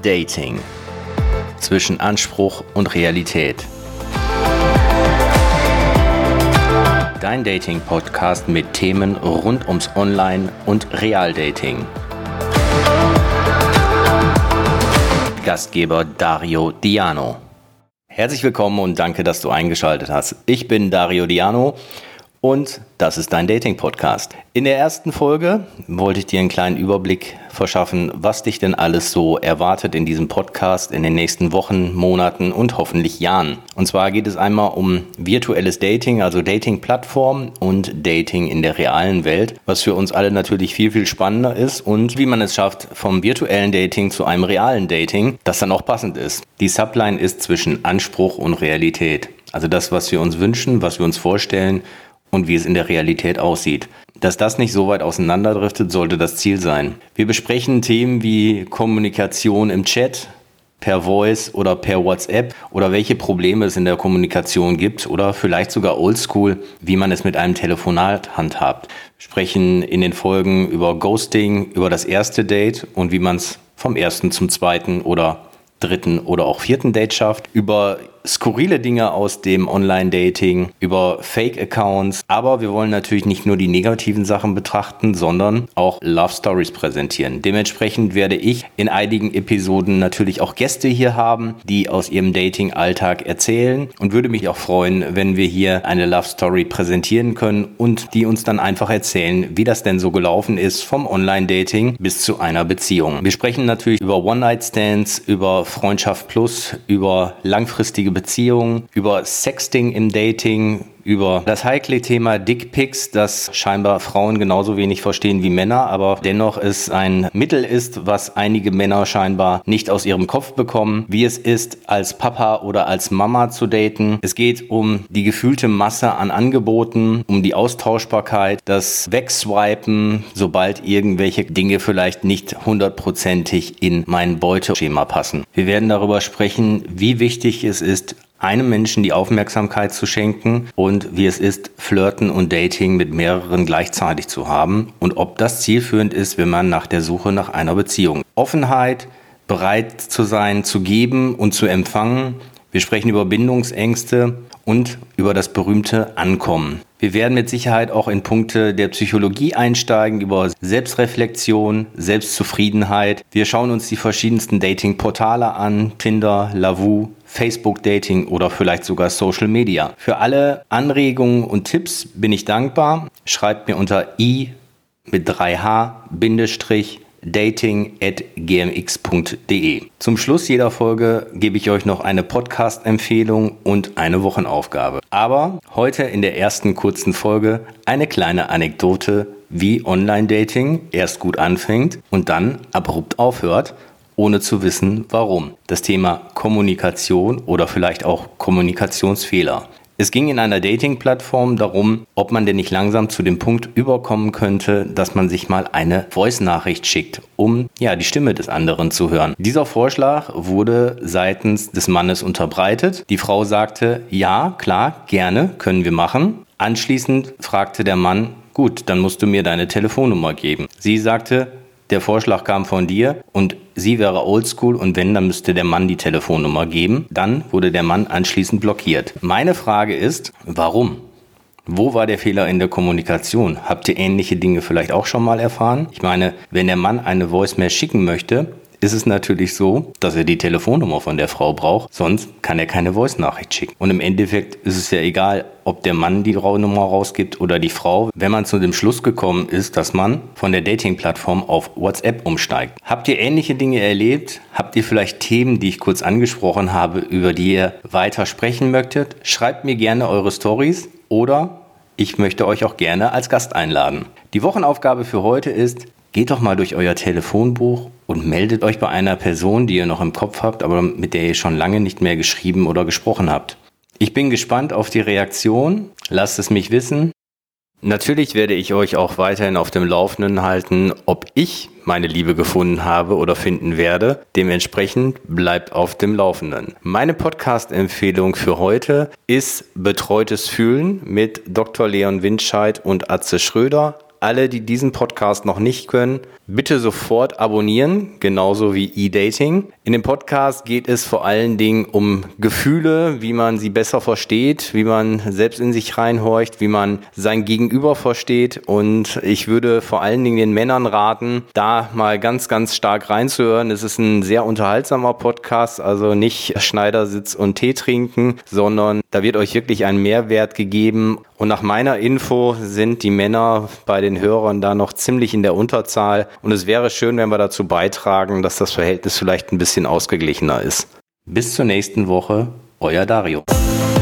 Dating. Zwischen Anspruch und Realität. Dein Dating-Podcast mit Themen rund ums Online- und Realdating. Gastgeber Dario Diano. Herzlich willkommen und danke, dass du eingeschaltet hast. Ich bin Dario Diano und das ist dein Dating-Podcast. In der ersten Folge wollte ich dir einen kleinen Überblick verschaffen, was dich denn alles so erwartet in diesem Podcast in den nächsten Wochen, Monaten und hoffentlich Jahren. Und zwar geht es einmal um virtuelles Dating, also Dating-Plattformen und Dating in der realen Welt, was für uns alle natürlich viel, viel spannender ist und wie man es schafft, vom virtuellen Dating zu einem realen Dating, das dann auch passend ist. Die Subline ist zwischen Anspruch und Realität. Also das, was wir uns wünschen, was wir uns vorstellen und wie es in der Realität aussieht. Dass das nicht so weit auseinanderdriftet, sollte das Ziel sein. Wir besprechen Themen wie Kommunikation im Chat, per Voice oder per WhatsApp oder welche Probleme es in der Kommunikation gibt oder vielleicht sogar oldschool, wie man es mit einem Telefonat handhabt. Wir sprechen in den Folgen über Ghosting, über das erste Date und wie man es vom ersten zum zweiten oder dritten oder auch vierten Date schafft, über skurrile Dinge aus dem Online-Dating, über Fake-Accounts, aber wir wollen natürlich nicht nur die negativen Sachen betrachten, sondern auch Love-Stories präsentieren. Dementsprechend werde ich in einigen Episoden natürlich auch Gäste hier haben, die aus ihrem Dating-Alltag erzählen und würde mich auch freuen, wenn wir hier eine Love-Story präsentieren können und die uns dann einfach erzählen, wie das denn so gelaufen ist vom Online-Dating bis zu einer Beziehung. Wir sprechen natürlich über One-Night-Stands, über Freundschaft Plus, über langfristige Beziehungen, über Sexting im Dating, über das heikle Thema Dickpics, das scheinbar Frauen genauso wenig verstehen wie Männer, aber dennoch es ein Mittel ist, was einige Männer scheinbar nicht aus ihrem Kopf bekommen, wie es ist, als Papa oder als Mama zu daten. Es geht um die gefühlte Masse an Angeboten, um die Austauschbarkeit, das Wegswipen, sobald irgendwelche Dinge vielleicht nicht hundertprozentig in mein Beuteschema passen. Wir werden darüber sprechen, wie wichtig es ist, einem Menschen die Aufmerksamkeit zu schenken und wie es ist, Flirten und Dating mit mehreren gleichzeitig zu haben und ob das zielführend ist, wenn man nach der Suche nach einer Beziehung. Offenheit, bereit zu sein, zu geben und zu empfangen. Wir sprechen über Bindungsängste und über das berühmte Ankommen. Wir werden mit Sicherheit auch in Punkte der Psychologie einsteigen, über Selbstreflexion, Selbstzufriedenheit. Wir schauen uns die verschiedensten Dating-Portale an, Tinder, Lavu, Facebook-Dating oder vielleicht sogar Social Media. Für alle Anregungen und Tipps bin ich dankbar. Schreibt mir unter i-dating@gmx.de. Zum Schluss jeder Folge gebe ich euch noch eine Podcast-Empfehlung und eine Wochenaufgabe. Aber heute in der ersten kurzen Folge eine kleine Anekdote, wie Online-Dating erst gut anfängt und dann abrupt aufhört, ohne zu wissen, warum. Das Thema Kommunikation oder vielleicht auch Kommunikationsfehler. Es ging in einer Dating-Plattform darum, ob man denn nicht langsam zu dem Punkt überkommen könnte, dass man sich mal eine Voice-Nachricht schickt, um die Stimme des anderen zu hören. Dieser Vorschlag wurde seitens des Mannes unterbreitet. Die Frau sagte, ja, klar, gerne, können wir machen. Anschließend fragte der Mann, gut, dann musst du mir deine Telefonnummer geben. Sie sagte, der Vorschlag kam von dir und sie wäre oldschool und wenn, dann müsste der Mann die Telefonnummer geben. Dann wurde der Mann anschließend blockiert. Meine Frage ist, warum? Wo war der Fehler in der Kommunikation? Habt ihr ähnliche Dinge vielleicht auch schon mal erfahren? Ich meine, wenn der Mann eine Voicemail schicken möchte, ist es natürlich so, dass er die Telefonnummer von der Frau braucht, sonst kann er keine Voice-Nachricht schicken. Und im Endeffekt ist es ja egal, ob der Mann die Nummer rausgibt oder die Frau, wenn man zu dem Schluss gekommen ist, dass man von der Dating-Plattform auf WhatsApp umsteigt. Habt ihr ähnliche Dinge erlebt? Habt ihr vielleicht Themen, die ich kurz angesprochen habe, über die ihr weiter sprechen möchtet? Schreibt mir gerne eure Stories oder ich möchte euch auch gerne als Gast einladen. Die Wochenaufgabe für heute ist, geht doch mal durch euer Telefonbuch und meldet euch bei einer Person, die ihr noch im Kopf habt, aber mit der ihr schon lange nicht mehr geschrieben oder gesprochen habt. Ich bin gespannt auf die Reaktion. Lasst es mich wissen. Natürlich werde ich euch auch weiterhin auf dem Laufenden halten, ob ich meine Liebe gefunden habe oder finden werde. Dementsprechend bleibt auf dem Laufenden. Meine Podcast-Empfehlung für heute ist Betreutes Fühlen mit Dr. Leon Windscheid und Atze Schröder. Alle, die diesen Podcast noch nicht können, bitte sofort abonnieren, genauso wie eDating. In dem Podcast geht es vor allen Dingen um Gefühle, wie man sie besser versteht, wie man selbst in sich reinhorcht, wie man sein Gegenüber versteht. Und ich würde vor allen Dingen den Männern raten, da mal ganz, ganz stark reinzuhören. Es ist ein sehr unterhaltsamer Podcast, also nicht Schneidersitz und Tee trinken, sondern da wird euch wirklich ein Mehrwert gegeben. Und nach meiner Info sind die Männer bei den Hörern da noch ziemlich in der Unterzahl. Und es wäre schön, wenn wir dazu beitragen, dass das Verhältnis vielleicht ein bisschen ausgeglichener ist. Bis zur nächsten Woche, euer Dario.